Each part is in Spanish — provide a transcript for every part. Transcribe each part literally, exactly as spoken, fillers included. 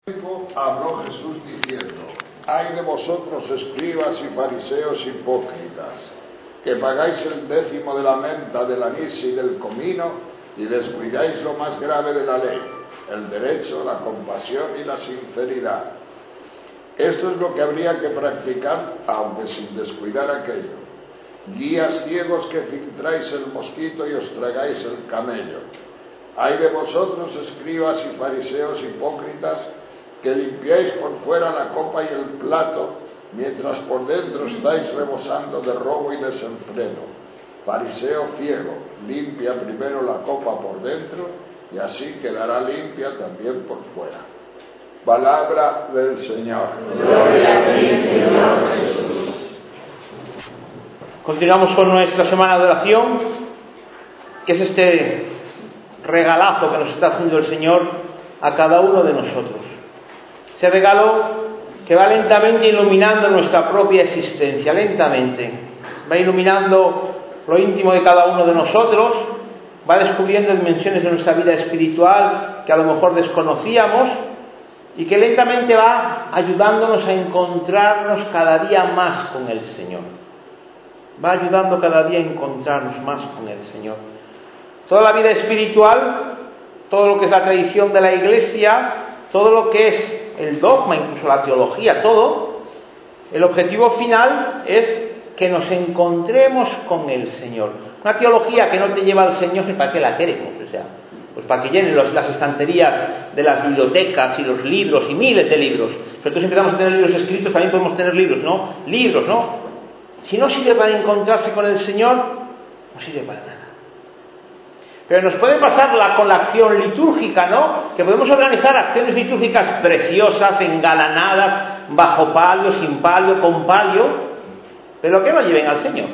Habló Jesús diciendo: ay de vosotros, escribas y fariseos hipócritas, que pagáis el décimo de la menta, del anís y del comino, y descuidáis lo más grave de la ley, el derecho, la compasión y la sinceridad. Esto es lo que habría que practicar, aunque sin descuidar aquello. Guías ciegos que filtráis el mosquito y os tragáis el camello. Ay de vosotros, escribas y fariseos hipócritas, que limpiáis por fuera la copa y el plato, mientras por dentro estáis rebosando de robo y desenfreno. Fariseo ciego, limpia primero la copa por dentro, y así quedará limpia también por fuera. Palabra del Señor. Gloria a ti, Señor Jesús. Continuamos con nuestra semana de oración, que es este regalazo que nos está haciendo el Señor a cada uno de nosotros. Ese regalo que va lentamente iluminando nuestra propia existencia, lentamente. Va iluminando lo íntimo de cada uno de nosotros, va descubriendo dimensiones de nuestra vida espiritual que a lo mejor desconocíamos y que lentamente va ayudándonos a encontrarnos cada día más con el Señor. Va ayudando cada día a encontrarnos más con el Señor. Toda la vida espiritual, todo lo que es la tradición de la Iglesia, todo lo que es el dogma, incluso la teología, todo, el objetivo final es que nos encontremos con el Señor. Una teología que no te lleva al Señor, ¿para qué la queremos? O sea, pues para que llenen los, las estanterías de las bibliotecas y los libros y miles de libros. Pero entonces empezamos a tener libros escritos, también podemos tener libros, ¿no? Libros, ¿no? Si no sirve para encontrarse con el Señor, no sirve para nada. Pero nos puede pasar la, con la acción litúrgica, ¿no? Que podemos organizar acciones litúrgicas preciosas, engalanadas, bajo palio, sin palio, con palio, pero que no lleven al Señor.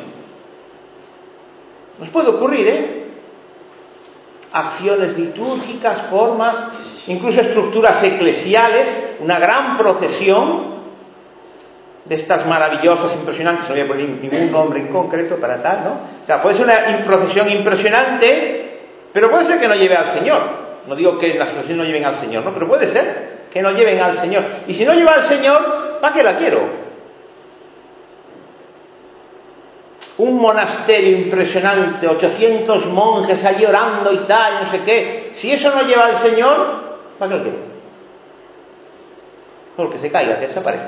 Nos puede ocurrir, ¿eh? Acciones litúrgicas, formas, incluso estructuras eclesiales, una gran procesión de estas maravillosas, impresionantes, no voy a poner ningún nombre en concreto para tal, ¿no? O sea, puede ser una procesión impresionante, pero puede ser que no lleve al Señor. No digo que las procesiones no lleven al Señor, ¿no? Pero puede ser que no lleven al Señor. Y si no lleva al Señor, ¿para qué la quiero? Un monasterio impresionante, ochocientos monjes ahí orando y tal, no sé qué. Si eso no lleva al Señor, ¿para qué lo quiero? Porque se caiga, que desaparezca.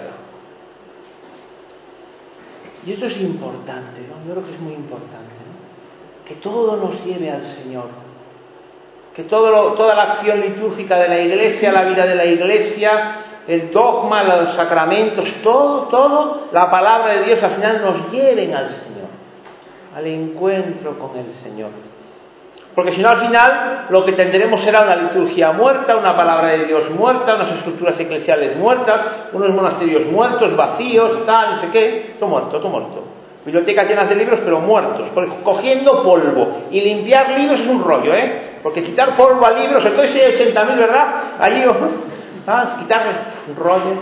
Y esto es importante, ¿no? Yo creo que es muy importante, ¿no? Que todo nos lleve al Señor. Que todo lo, toda la acción litúrgica de la Iglesia, la vida de la Iglesia, el dogma, los sacramentos, todo, todo, la palabra de Dios al final nos lleven al Señor, al encuentro con el Señor. Porque si no, al final lo que tendremos será una liturgia muerta, una palabra de Dios muerta, unas estructuras eclesiales muertas, unos monasterios muertos, vacíos, tal, no sé qué, todo muerto, todo muerto. Bibliotecas llenas de libros, pero muertos, cogiendo polvo. Y limpiar libros es un rollo, ¿eh? Porque quitar polvo a libros, sobre todo si hay ochenta mil, ¿verdad? Allí, ¿ah? Quitarle un rollo.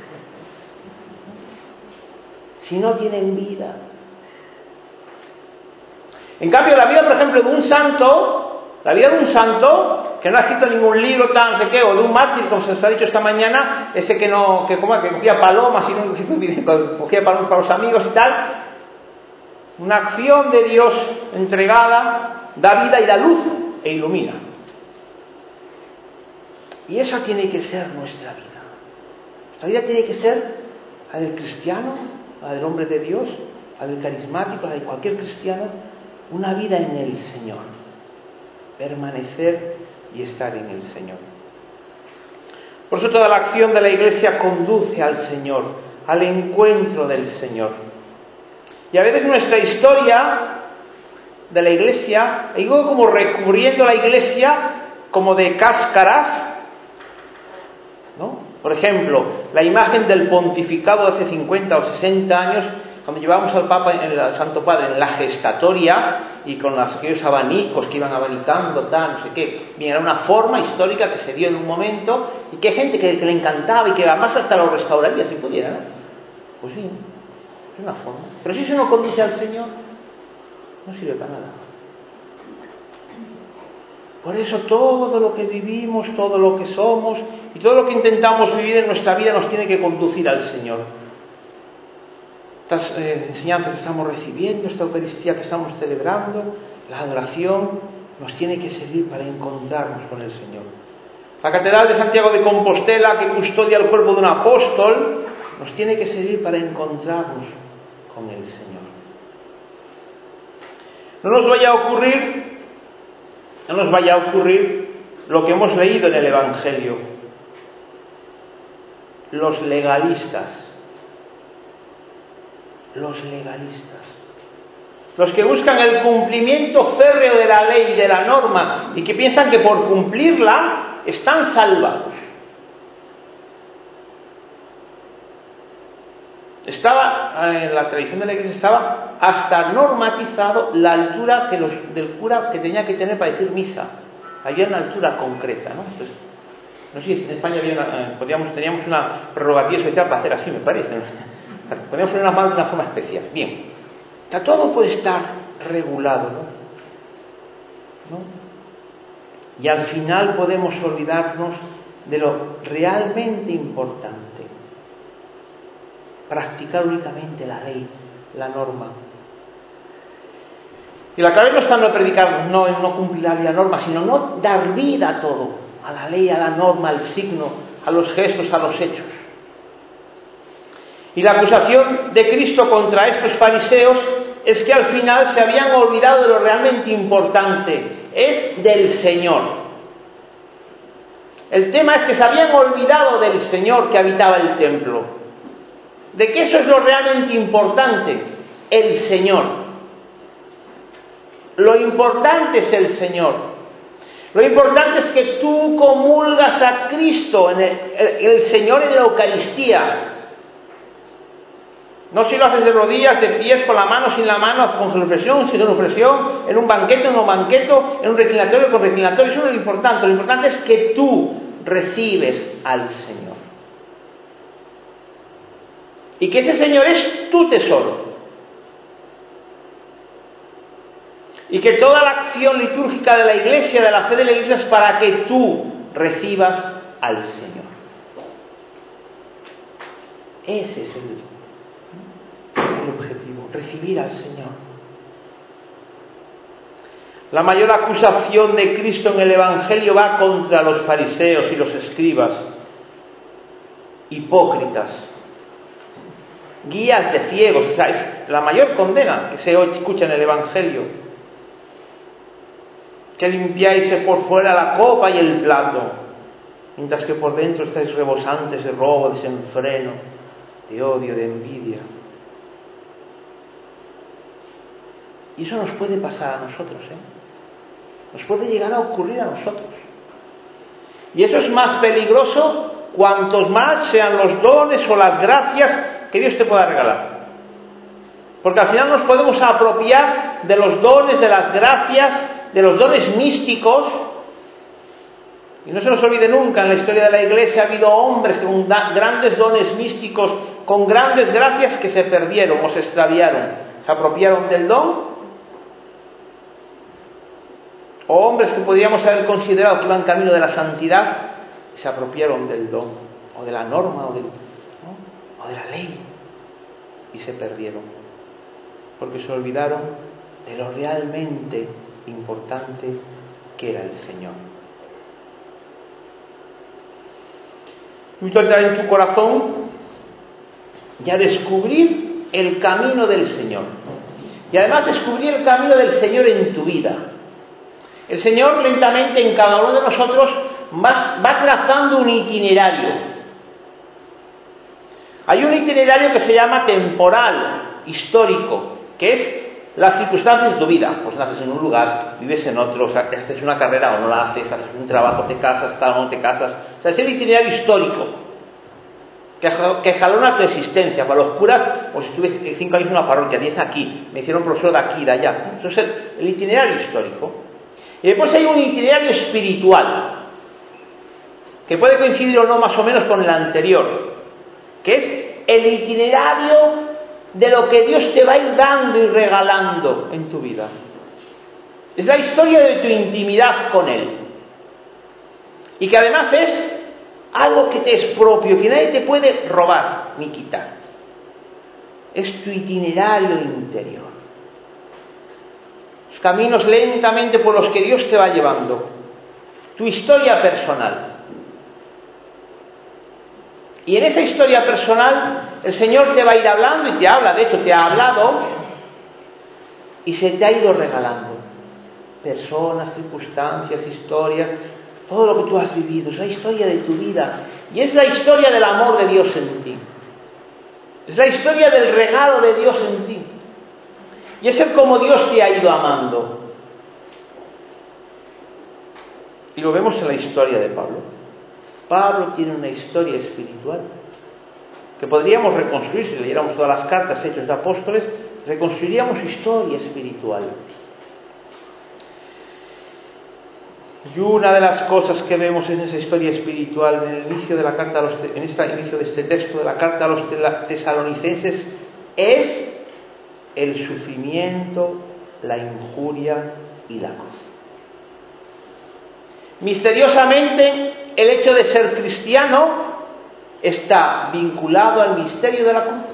Si no tienen vida. En cambio, la vida, por ejemplo, de un santo, la vida de un santo, que no ha escrito ningún libro, tal, no sé qué, o de un mártir, como se nos ha dicho esta mañana, ese que no, que como que cogía palomas y no cogía palomas para los amigos y tal, una acción de Dios entregada, da vida y da luz e ilumina. Y esa tiene que ser nuestra vida. Nuestra vida tiene que ser la del cristiano, la del hombre de Dios, la del carismático, la de cualquier cristiano, una vida en el Señor. Permanecer y estar en el Señor. Por eso toda la acción de la Iglesia conduce al Señor, al encuentro del Señor. Y a veces nuestra historia de la Iglesia, digo como recubriendo la Iglesia como de cáscaras, ¿no? Por ejemplo, la imagen del pontificado de hace cincuenta o sesenta años, cuando llevábamos al Papa, al Santo Padre, en la gestatoria y con los, aquellos abanicos que iban abanicando, tal, no sé qué. Bien, era una forma histórica que se dio en un momento y que hay gente que, que le encantaba y que además hasta lo restauraría si pudiera, ¿no? Pues sí, es una forma. Pero si eso no conduce al Señor, no sirve para nada. Por eso todo lo que vivimos, todo lo que somos y todo lo que intentamos vivir en nuestra vida nos tiene que conducir al Señor. Estas eh, enseñanzas que estamos recibiendo, esta Eucaristía que estamos celebrando, la adoración, nos tiene que servir para encontrarnos con el Señor. La Catedral de Santiago de Compostela, que custodia el cuerpo de un apóstol, nos tiene que servir para encontrarnos con el Señor. No nos vaya a ocurrir, no nos vaya a ocurrir lo que hemos leído en el Evangelio. Los legalistas, los legalistas, los que buscan el cumplimiento férreo de la ley y de la norma y que piensan que por cumplirla están salvados. Estaba, en la tradición de la Iglesia estaba hasta normatizado la altura que los, del cura que tenía que tener para decir misa. Había una altura concreta, ¿no? Entonces, no sé si en España había una, podíamos, teníamos una prerrogativa especial para hacer así, me parece, ¿no? Podíamos poner las manos de una forma especial. Bien, o sea, todo puede estar regulado, ¿no? ¿no? Y al final podemos olvidarnos de lo realmente importante. Practicar únicamente la ley, la norma. Y la clave no está en no predicar, no en no cumplir la ley y la norma, sino no dar vida a todo, a la ley, a la norma, al signo, a los gestos, a los hechos. Y la acusación de Cristo contra estos fariseos es que al final se habían olvidado de lo realmente importante, es del Señor. El tema es que se habían olvidado del Señor que habitaba el templo. De que eso es lo realmente importante, el Señor. Lo importante es el Señor. Lo importante es que tú comulgas a Cristo, en el, el, el Señor en la Eucaristía. No si lo haces de rodillas, de pies, con la mano, sin la mano, con genuflexión, sin genuflexión, en un banquete, en un banquete, en un reclinatorio, con reclinatorio. Eso no es lo importante. Lo importante es que tú recibes al Señor. Y que ese Señor es tu tesoro. Y que toda la acción litúrgica de la Iglesia, de la fe de la Iglesia, es para que tú recibas al Señor. Ese es el, el objetivo, recibir al Señor. La mayor acusación de Cristo en el Evangelio va contra los fariseos y los escribas, hipócritas, guías de ciegos. O sea, es la mayor condena que se escucha en el Evangelio. Que limpiáis por fuera la copa y el plato, mientras que por dentro estáis rebosantes de robo, de desenfreno, de odio, de envidia. Y eso nos puede pasar a nosotros, ¿eh? Nos puede llegar a ocurrir a nosotros. Y eso es más peligroso cuantos más sean los dones o las gracias que Dios te pueda regalar. Porque al final nos podemos apropiar de los dones, de las gracias, de los dones místicos. Y no se nos olvide nunca, en la historia de la Iglesia ha habido hombres con grandes dones místicos, con grandes gracias, que se perdieron o se extraviaron. Se apropiaron del don. O hombres que podríamos haber considerado que iban camino de la santidad, y se apropiaron del don, o de la norma, o, del, ¿no? o de la ley, y se perdieron, porque se olvidaron de lo realmente importante que era el Señor. Invito a entrar en tu corazón y a descubrir el camino del Señor, y además descubrir el camino del Señor en tu vida. El Señor lentamente en cada uno de nosotros va, va trazando un itinerario. Hay un itinerario que se llama temporal, histórico, que es las circunstancias de tu vida. Pues naces en un lugar, vives en otro, o sea, haces una carrera o no la haces, haces un trabajo, te casas, tal o no te casas. O sea, es el itinerario histórico que, que jalona tu existencia. Para los curas, pues estuve cinco años en una parroquia, diez aquí, me hicieron profesor de aquí y de allá. Eso es el, el itinerario histórico. Y después hay un itinerario espiritual, que puede coincidir o no más o menos con el anterior, que es el itinerario de lo que Dios te va a ir dando y regalando en tu vida. Es la historia de tu intimidad con Él. Y que además es algo que te es propio, que nadie te puede robar ni quitar. Es tu itinerario interior. Los caminos lentamente por los que Dios te va llevando. Tu historia personal. Y en esa historia personal el Señor te va a ir hablando y te habla, de hecho te ha hablado y se te ha ido regalando personas, circunstancias, historias, todo lo que tú has vivido, es la historia de tu vida y es la historia del amor de Dios en ti, es la historia del regalo de Dios en ti y es el cómo Dios te ha ido amando. Y lo vemos en la historia de Pablo. Pablo tiene una historia espiritual que podríamos reconstruir si leyéramos todas las cartas hechas de apóstoles, reconstruiríamos su historia espiritual. Y una de las cosas que vemos en esa historia espiritual, en el inicio de la carta a los, en este inicio de este texto de la carta a los tesalonicenses, es el sufrimiento, la injuria y la cruz. Misteriosamente, el hecho de ser cristiano está vinculado al misterio de la cruz.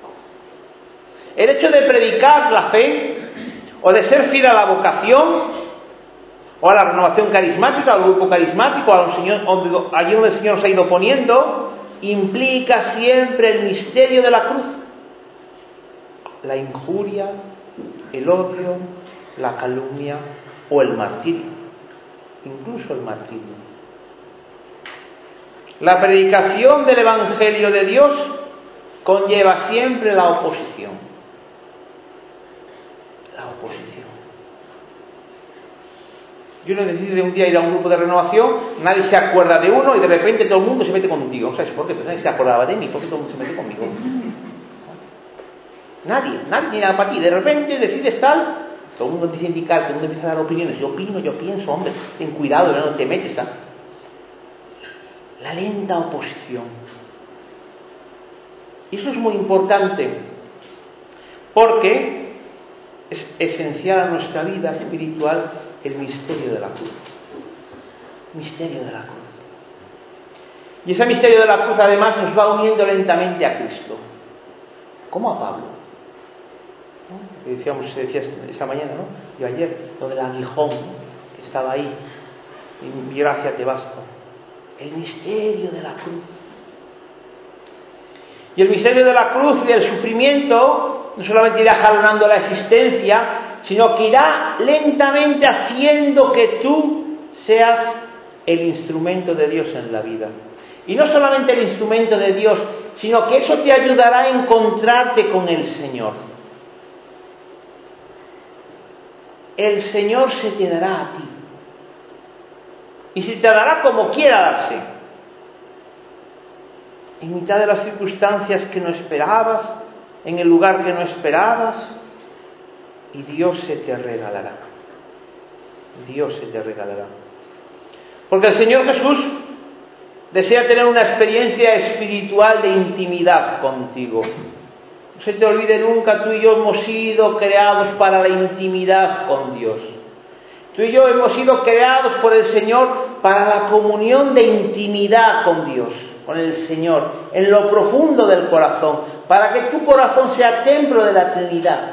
El hecho de predicar la fe, o de ser fiel a la vocación, o a la renovación carismática, al grupo carismático, a señor, allí donde el Señor nos ha ido poniendo, implica siempre el misterio de la cruz. La injuria, el odio, la calumnia o el martirio. Incluso el martirio. La predicación del Evangelio de Dios conlleva siempre la oposición. La oposición. Yo no decidí un día ir a un grupo de renovación, nadie se acuerda de uno y de repente todo el mundo se mete contigo. ¿Sabes por qué? Pues nadie se acordaba de mí, ¿por qué todo el mundo se mete conmigo? Nadie, nadie tiene nada para ti. De repente decides tal, todo el mundo empieza a indicar, todo el mundo empieza a dar opiniones. Yo opino, yo pienso, hombre, ten cuidado, no te metes. ¿Tal? La lenta oposición. Y eso es muy importante, porque es esencial a nuestra vida espiritual el misterio de la cruz. Misterio de la cruz. Y ese misterio de la cruz además nos va uniendo lentamente a Cristo. Como a Pablo. ¿No? Que decíamos, se decía esta mañana, ¿no? Yo ayer, lo del aguijón, que estaba ahí. Y mi gracia te basta. El misterio de la cruz. Y el misterio de la cruz y del sufrimiento no solamente irá jalonando la existencia, sino que irá lentamente haciendo que tú seas el instrumento de Dios en la vida. Y no solamente el instrumento de Dios, sino que eso te ayudará a encontrarte con el Señor. El Señor se te dará a ti. Y se te dará como quiera darse. En mitad de las circunstancias que no esperabas, en el lugar que no esperabas, y Dios se te regalará. Dios se te regalará. Porque el Señor Jesús desea tener una experiencia espiritual de intimidad contigo. No se te olvide nunca, tú y yo hemos sido creados para la intimidad con Dios. Tú y yo hemos sido creados por el Señor para la comunión de intimidad con Dios, con el Señor, en lo profundo del corazón, para que tu corazón sea templo de la Trinidad,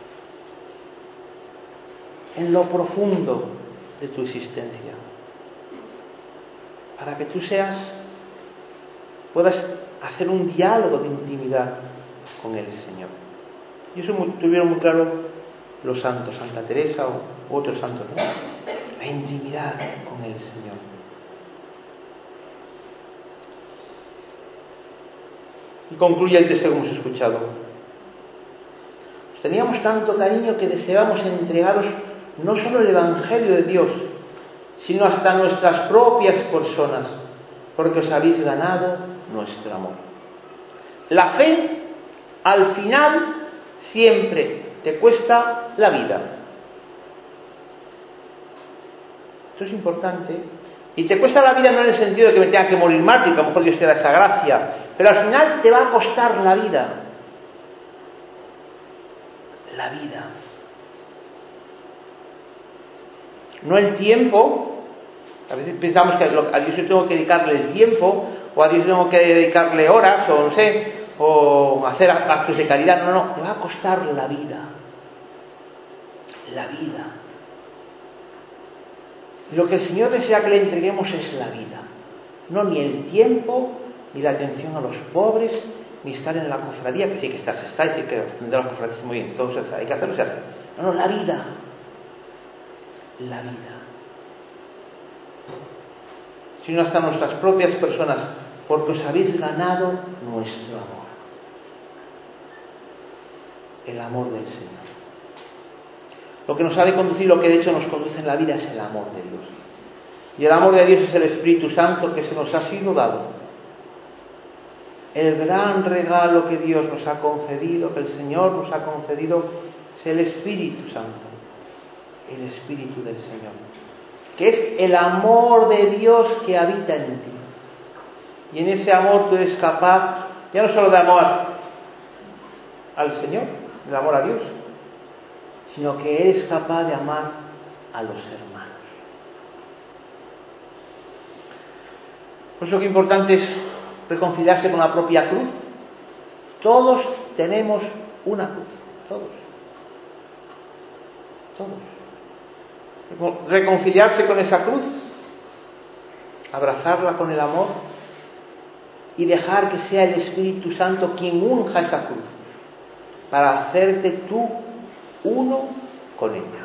en lo profundo de tu existencia, para que tú seas, puedas hacer un diálogo de intimidad con el Señor. Y eso tuvieron muy claro los santos, Santa Teresa u otros santos, ¿no? La intimidad con el Señor. Y concluye el texto que hemos escuchado. Os teníamos tanto cariño que deseamos entregaros no solo el Evangelio de Dios, sino hasta nuestras propias personas, porque os habéis ganado nuestro amor. La fe, al final, siempre te cuesta la vida. Esto es importante. Y te cuesta la vida no en el sentido de que me tenga que morir mártir, que a lo mejor Dios te da esa gracia, pero al final te va a costar la vida. La vida. no el tiempo. A veces pensamos que a Dios yo tengo que dedicarle el tiempo, o a Dios tengo que dedicarle horas, o no sé, o hacer actos de caridad. No, no, te va a costar la vida. La vida. Y lo que el Señor desea que le entreguemos es la vida. No ni el tiempo, ni la atención a los pobres, ni estar en la cofradía, que sí que estás, está, y sí que tendrá las cofradías muy bien, todo se hace, hay que hacerlo, se hace. No, no, la vida. La vida. Sino hasta nuestras propias personas, porque os habéis ganado nuestro amor. El amor del Señor. Lo que nos ha de conducir, lo que de hecho nos conduce en la vida, es el amor de Dios. Y el amor de Dios es el Espíritu Santo que se nos ha sido dado. El gran regalo que Dios nos ha concedido, que el Señor nos ha concedido, es el Espíritu Santo. El Espíritu del Señor. Que es el amor de Dios que habita en ti. Y en ese amor tú eres capaz, ya no solo de amar al Señor, el amor a Dios, sino que eres capaz de amar a los hermanos. Por eso que importante es reconciliarse con la propia cruz. Todos tenemos una cruz, todos. Todos. Reconciliarse con esa cruz, abrazarla con el amor y dejar que sea el Espíritu Santo quien unja esa cruz para hacerte tú uno con ella.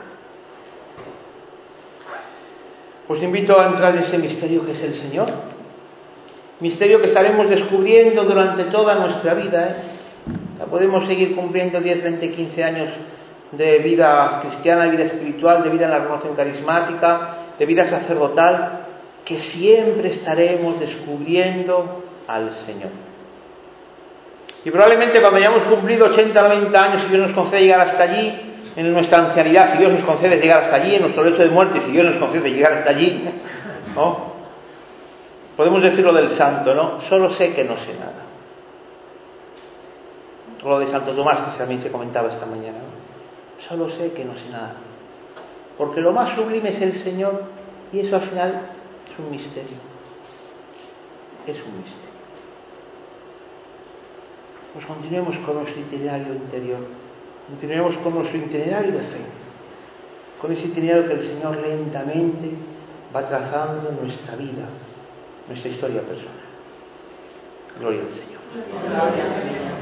Os invito a entrar en ese misterio que es el Señor. Misterio que estaremos descubriendo durante toda nuestra vida, ¿eh? La podemos seguir cumpliendo diez, veinte, quince años de vida cristiana, de vida espiritual, de vida en la renovación carismática, de vida sacerdotal, que siempre estaremos descubriendo al Señor. Y probablemente cuando hayamos cumplido ochenta, noventa años, si Dios nos concede llegar hasta allí, en nuestra ancianidad, si Dios nos concede llegar hasta allí, en nuestro lecho de muerte, si Dios nos concede llegar hasta allí, ¿no? Podemos decir lo del santo, ¿no? Solo sé que no sé nada. O lo de Santo Tomás, que también se comentaba esta mañana, ¿no? Solo sé que no sé nada. Porque lo más sublime es el Señor, y eso al final es un misterio. Es un misterio. Pues continuemos con nuestro itinerario interior. Continuemos con nuestro itinerario de fe. Con ese itinerario que el Señor lentamente va trazando en nuestra vida, nuestra historia personal. Gloria al Señor. Gloria al Señor.